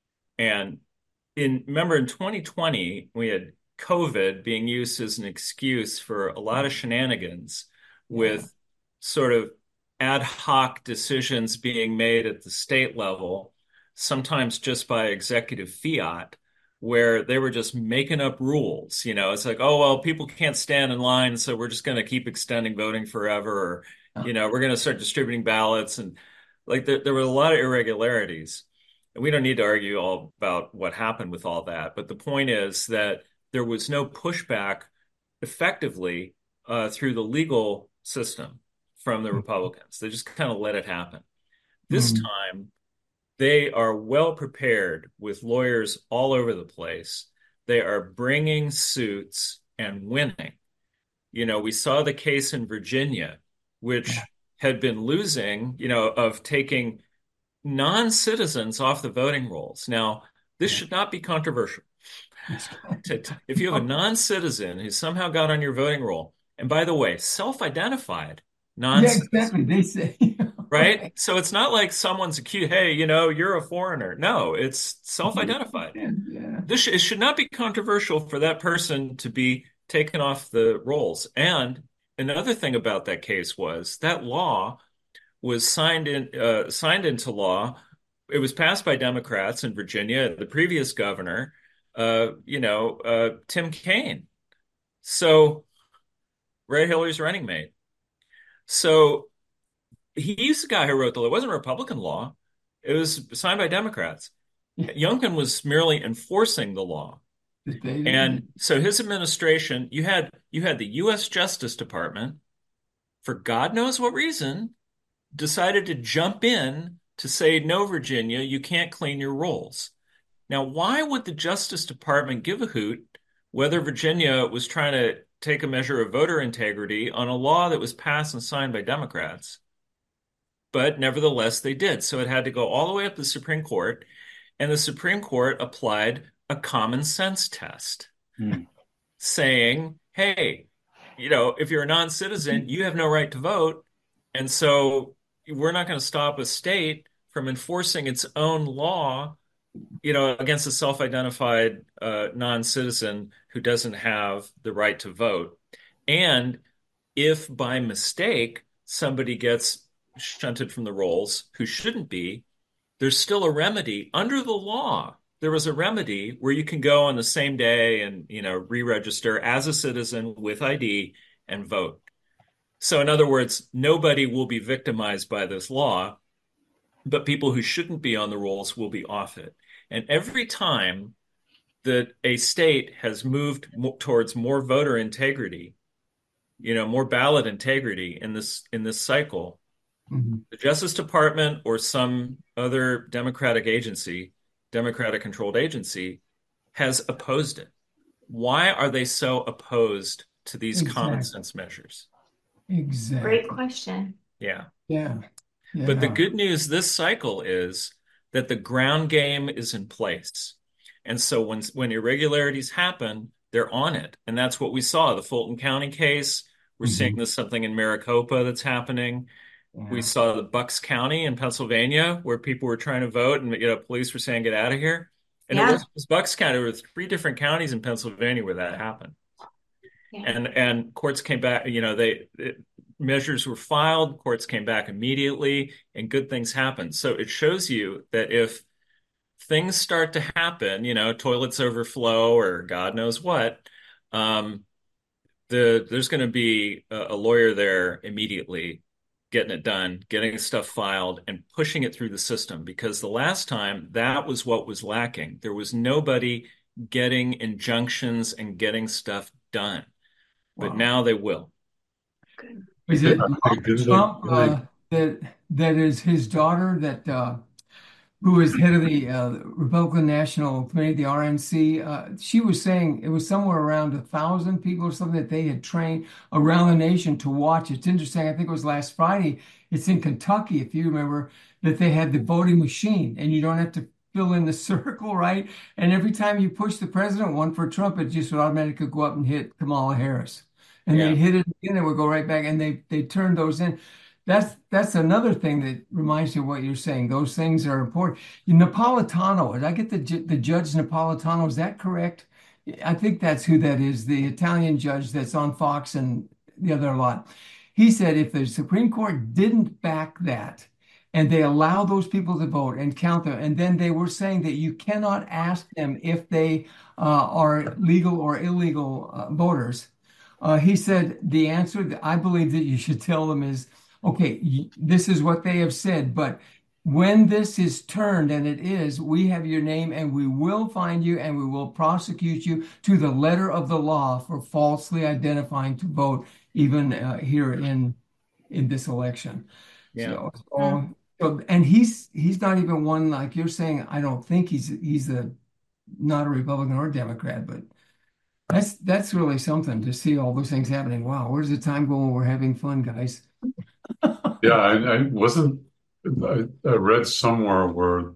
And in remember in twenty twenty, we had COVID being used as an excuse for a lot of shenanigans with sort of ad hoc decisions being made at the state level, sometimes just by executive fiat, where they were just making up rules. You know, it's like, oh, well, people can't stand in line, so we're just going to keep extending voting forever. Or, you know, we're going to start distributing ballots. And like there, there were a lot of irregularities. And we don't need to argue all about what happened with all that. But the point is that there was no pushback effectively uh, through the legal system from the Republicans. They just kind of let it happen. This Mhm. time, they are well prepared with lawyers all over the place. They are bringing suits and winning. You know, we saw the case in Virginia, which had been losing, you know, of taking non-citizens off the voting rolls. Now, this should not be controversial. To- to- If you have a non-citizen who somehow got on your voting roll, and by the way, self-identified Yeah, non-citizen, exactly. They say, right? So it's not like someone's accused, hey, you know, you're a foreigner. No, it's self-identified. Yeah. This sh- it should not be controversial for that person to be taken off the rolls. And another thing about that case was that law was signed in uh, signed into law. It was passed by Democrats in Virginia. The previous governor uh, you know, uh, Tim Kaine. So Ray Hillary's running mate. So he's the guy who wrote the law. It wasn't a Republican law. It was signed by Democrats. Youngkin was merely enforcing the law. And so his administration, you had you had the U S Justice Department, for God knows what reason, decided to jump in to say, no, Virginia, you can't clean your rolls. Now, why would the Justice Department give a hoot whether Virginia was trying to take a measure of voter integrity on a law that was passed and signed by Democrats? But nevertheless, they did. So it had to go all the way up to the Supreme Court, and the Supreme Court applied a common sense test, Mm. saying, hey, you know, if you're a non-citizen, you have no right to vote. And so we're not going to stop a state from enforcing its own law, you know, against a self-identified uh, non-citizen who doesn't have the right to vote. And if by mistake somebody gets shunted from the rolls who shouldn't be, there's still a remedy under the law. There was a remedy where you can go on the same day and, you know, re-register as a citizen with I D and vote. So in other words, nobody will be victimized by this law, but people who shouldn't be on the rolls will be off it. And every time that a state has moved mo- towards more voter integrity, you know, more ballot integrity in this in this cycle, Mhm. the Justice Department or some other Democratic agency, Democratic controlled agency, has opposed it. Why are they so opposed to these common Exactly. sense measures? Exactly. Great question. Yeah. Yeah. But the Yeah. good news this cycle is that the ground game is in place. And so when when irregularities happen, they're on it. And that's what we saw. The Fulton County case, we're seeing Mhm. this something in Maricopa that's happening. We Yeah. saw the Bucks County in Pennsylvania where people were trying to vote and, you know, police were saying, get out of here. And it Yeah. wasn't just Bucks County. There were three different counties in Pennsylvania where that happened. Yeah. And and courts came back, you know, they it, measures were filed, courts came back immediately, and good things happened. So it shows you that if things start to happen, you know, toilets overflow or God knows what, um, the there's going to be a, a lawyer there immediately getting it done, getting stuff filed, and pushing it through the system. Because the last time that was what was lacking. There was nobody getting injunctions and getting stuff done. But Wow. now they will. Good. Is it I think, didn't Trump they, uh, that that is his daughter that uh, who is head of the uh, Republican National Committee, the R N C? Uh, she was saying it was somewhere around a thousand people or something that they had trained around the nation to watch. It's interesting. I think it was last Friday. It's in Kentucky, if you remember, that they had the voting machine, and you don't have to fill in the circle, right? And every time you push the president one for Trump, it just would automatically go up and hit Kamala Harris. And Yeah. they'd hit it again, it would go right back, and they they turned those in. That's that's another thing that reminds you of what you're saying. Those things are important. Napolitano, did I get the ju- the judge Napolitano? Is that correct? I think that's who that is, the Italian judge that's on Fox and the other lot. He said if the Supreme Court didn't back that and they allow those people to vote and count them, and then they were saying that you cannot ask them if they uh, are legal or illegal uh, voters. Uh, he said the answer that I believe that you should tell them is, okay, y- this is what they have said, but when this is turned, and it is, we have your name and we will find you and we will prosecute you to the letter of the law for falsely identifying to vote, even uh, here in in this election. Yeah. So, so, so, and he's he's not even one like you're saying. I don't think he's he's a not a Republican or Democrat, but that's that's really something to see all those things happening. Wow, where's the time going when we're having fun, guys? yeah, I, I wasn't, I, I read somewhere where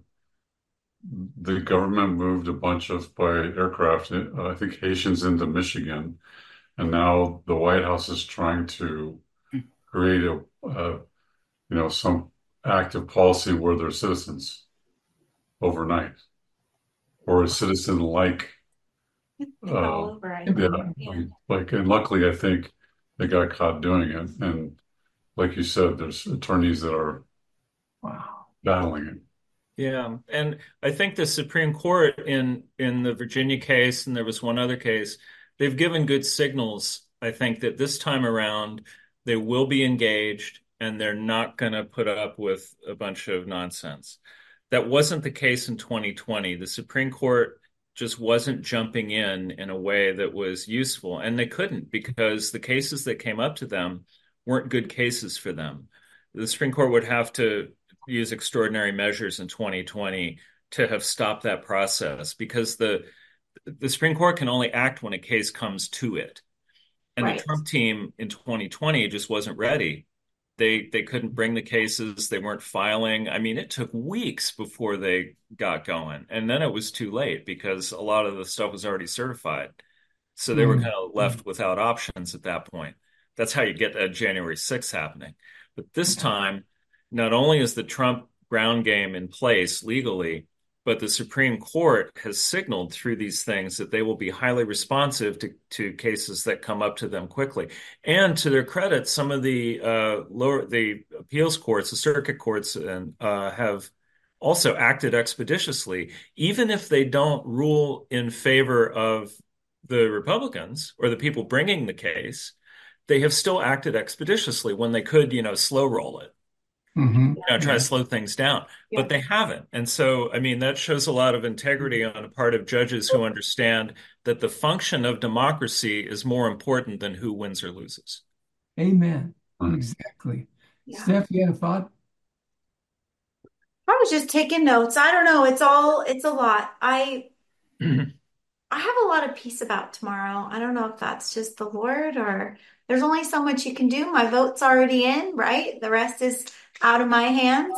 the government moved a bunch of by aircraft, uh, I think Haitians into Michigan, and now the White House is trying to create a, uh, you know, some active policy where they're citizens overnight, or a citizen-like, All uh, over, I yeah, think. Yeah. like, and luckily I think they got caught doing it, and like you said, there's attorneys that are Wow. battling it. Yeah, and I think the Supreme Court in in the Virginia case, and there was one other case, they've given good signals. I think that this time around they will be engaged and they're not going to put up with a bunch of nonsense. That wasn't the case in twenty twenty. The Supreme Court just wasn't jumping in in a way that was useful, and they couldn't because the cases that came up to them weren't good cases for them. The Supreme Court would have to use extraordinary measures in twenty twenty to have stopped that process because the the Supreme Court can only act when a case comes to it. And the Right. Trump team in twenty twenty just wasn't ready. They they couldn't bring the cases, they weren't filing. I mean, it took weeks before they got going. And then it was too late because a lot of the stuff was already certified. So they were Mm. kind of left without options at that point. That's how you get that January sixth happening. But this time, not only is the Trump ground game in place legally, but the Supreme Court has signaled through these things that they will be highly responsive to, to cases that come up to them quickly. And to their credit, some of the uh, lower the appeals courts, the circuit courts, and uh, have also acted expeditiously, even if they don't rule in favor of the Republicans or the people bringing the case. They have still acted expeditiously when they could, you know, slow roll it, Hmm. you know, try to Yeah. slow things down, Yeah. but they haven't. And so, I mean, that shows a lot of integrity on the part of judges who understand that the function of democracy is more important than who wins or loses. Amen. Hmm. Exactly. Yeah. Steph, you had a thought? I was just taking notes. I don't know. It's all, it's a lot. I I have a lot of peace about tomorrow. I don't know if that's just the Lord or there's only so much you can do. My vote's already in, right? The rest is out of my hands.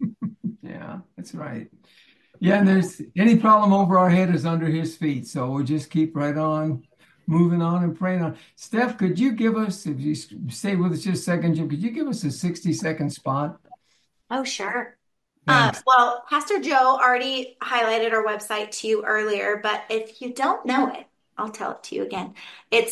Yeah, that's right. Yeah, and there's any problem over our head is under his feet. So we'll just keep right on moving on and praying on. Steph, could you give us, if you s- stay with us just a second, Jim, could you give us a sixty second spot? Oh, sure. Uh, Thanks. well, Pastor Joe already highlighted our website to you earlier, but if you don't know it, I'll tell it to you again. It's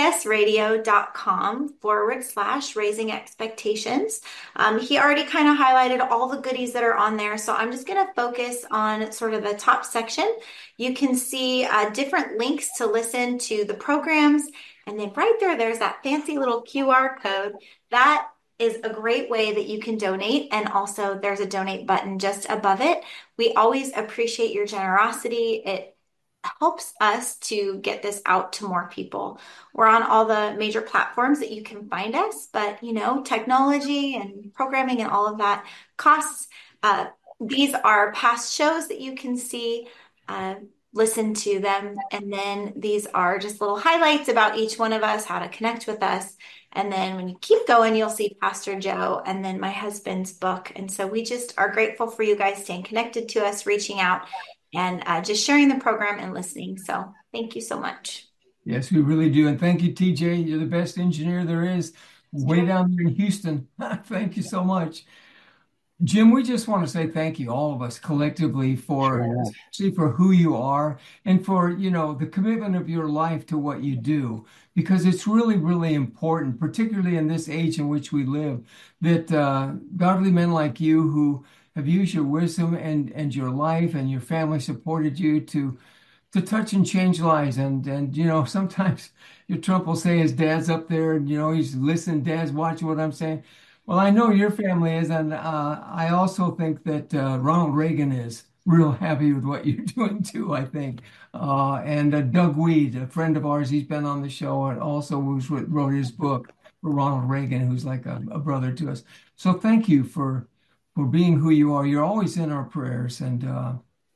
bbsradio.com forward slash raising expectations. Um, he already kind of highlighted all the goodies that are on there. So I'm just going to focus on sort of the top section. You can see uh, different links to listen to the programs. And then right there, there's that fancy little Q R code. That is a great way that you can donate. And also, there's a donate button just above it. We always appreciate your generosity. It helps us to get this out to more people. We're on all the major platforms that you can find us, but you know, technology and programming and all of that costs. Uh, these are past shows that you can see. Uh, listen to them. And then these are just little highlights about each one of us, how to connect with us. And then when you keep going, you'll see Pastor Joe and then my husband's book. And so we just are grateful for you guys staying connected to us, reaching out, and uh, just sharing the program and listening. So thank you so much. Yes, we really do. And thank you, T J. You're the best engineer there is way down there in Houston. Thank you so much. Jim, we just want to say thank you, all of us collectively, for Sure. especially for who you are and for, you know, the commitment of your life to what you do, because it's really, really important, particularly in this age in which we live, that uh, godly men like you who have used your wisdom and, and your life and your family supported you to to touch and change lives. And and you know, sometimes your Trump will say his dad's up there and you know he's listening, dad's watching what I'm saying. Well, I know your family is, and uh, I also think that uh, Ronald Reagan is real happy with what you're doing too, I think. Uh, and uh, Doug Weed, a friend of ours, he's been on the show and also who's wrote wrote his book for Ronald Reagan, who's like a, a brother to us. So thank you for for being who you are. You're always in our prayers. And uh,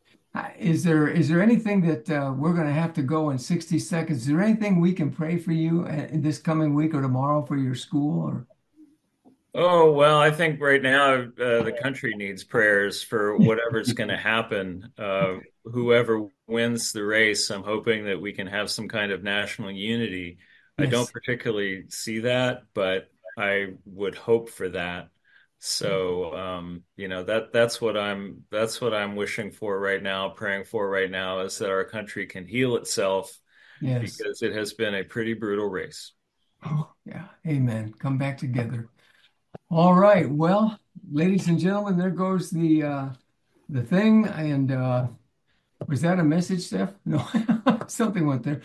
is there is there anything that uh, we're going to have to go in sixty seconds? Is there anything we can pray for you uh, in this coming week or tomorrow for your school? Or Oh, well, I think right now uh, the country needs prayers for whatever's going to happen. Uh, whoever wins the race, I'm hoping that we can have some kind of national unity. I don't yes, particularly see that, but I would hope for that. So, um, you know, that that's what I'm that's what I'm wishing for right now, praying for right now, is that our country can heal itself yes. because it has been a pretty brutal race. Oh, yeah. Amen. Come back together. All right. Well, ladies and gentlemen, there goes the uh, the thing. And uh, was that a message, Steph? No, something went there.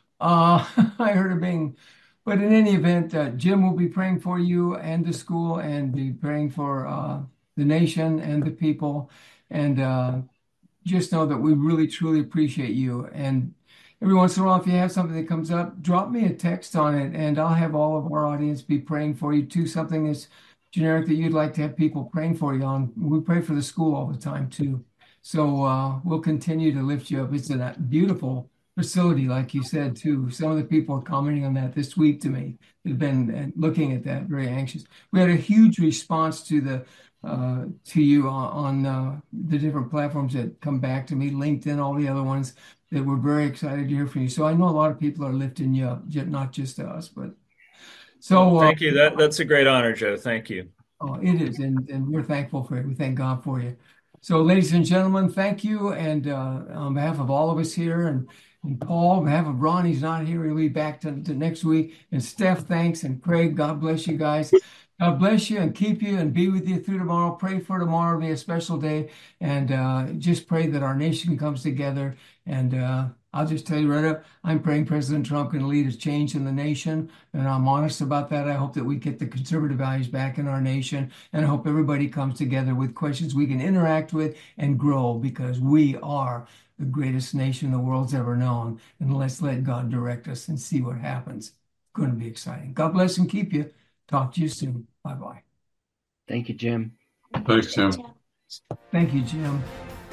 Uh, I heard a bing. But in any event, uh, Jim will be praying for you and the school, and be praying for uh, the nation and the people. And uh, just know that we really, truly appreciate you. And every once in a while, if you have something that comes up, drop me a text on it, and I'll have all of our audience be praying for you too. Something that's generic that you'd like to have people praying for you on. We pray for the school all the time too. So uh, we'll continue to lift you up. It's a beautiful facility, like you said, too. Some of the people are commenting on that this week to me. They've been looking at that, very anxious. We had a huge response to the uh, to you on, on uh, the different platforms that come back to me, LinkedIn, all the other ones, that we're very excited to hear from you. So I know a lot of people are lifting you up, not just us, but so. Well, thank uh, you. That that's a great honor, Joe. Thank you. Oh, it is, and and we're thankful for it. We thank God for you. So, ladies and gentlemen, thank you, and uh, on behalf of all of us here, and And Paul, on behalf of Ron, he's not here. He'll be back to, to next week. And Steph, thanks. And Craig, God bless you guys. God bless you and keep you and be with you through tomorrow. Pray for tomorrow to be a special day. And uh, just pray that our nation comes together. And uh, I'll just tell you right up, I'm praying President Trump can lead a change in the nation. And I'm honest about that. I hope that we get the conservative values back in our nation. And I hope everybody comes together with questions we can interact with and grow, because we are the greatest nation the world's ever known. And let's let God direct us and see what happens. It's going to be exciting. God bless and keep you. Talk to you soon. Bye-bye. Thank you, Jim. Thanks, Jim. Thank you, Jim.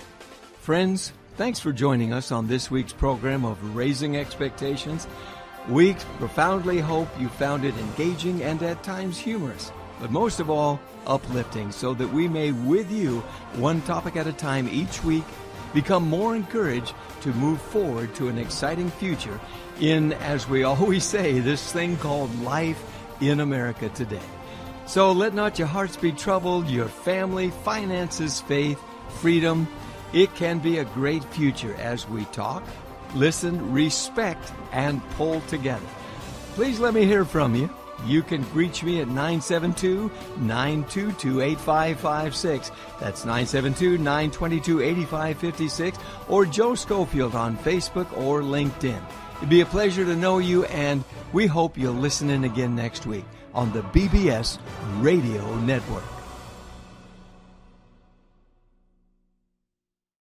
Friends, thanks for joining us on this week's program of Raising Expectations. We profoundly hope you found it engaging and at times humorous, but most of all, uplifting, so that we may, with you, one topic at a time each week, become more encouraged to move forward to an exciting future in, as we always say, this thing called life in America today. So let not your hearts be troubled, your family, finances, faith, freedom. It can be a great future as we talk, listen, respect, and pull together. Please let me hear from you. You can reach me at nine seven two, nine two two, eight five five six. That's nine seven two, nine two two, eight five five six, or Joe Schofield on Facebook or LinkedIn. It'd be a pleasure to know you, and we hope you'll listen in again next week on the B B S Radio Network.